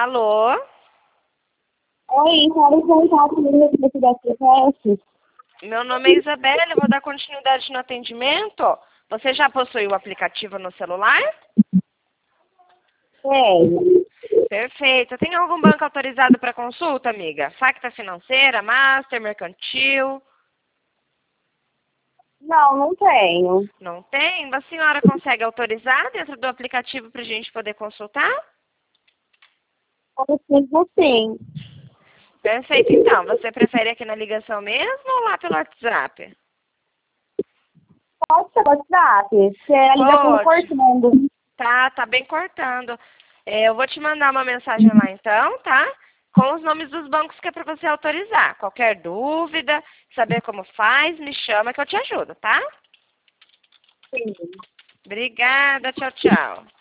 Alô? Oi, quero contar comigo aqui da CPF. Meu nome é Isabela, eu vou dar continuidade no atendimento. Você já possui o aplicativo no celular? Tenho. Perfeito. Tem algum banco autorizado para consulta, amiga? Facta Financeira, Master, Mercantil? Não, não tenho. Não tem? A senhora consegue autorizar dentro do aplicativo para a gente poder consultar? Consigo sim. Perfeito, então. Você prefere aqui na ligação mesmo ou lá pelo WhatsApp? Pode ser WhatsApp, se a ligação Pode. cortando. Tá bem cortando. Eu vou te mandar uma mensagem lá então, tá? Com os nomes dos bancos que é para você autorizar. Qualquer dúvida, saber como faz, me chama que eu te ajudo, tá? Sim. Obrigada, tchau, tchau.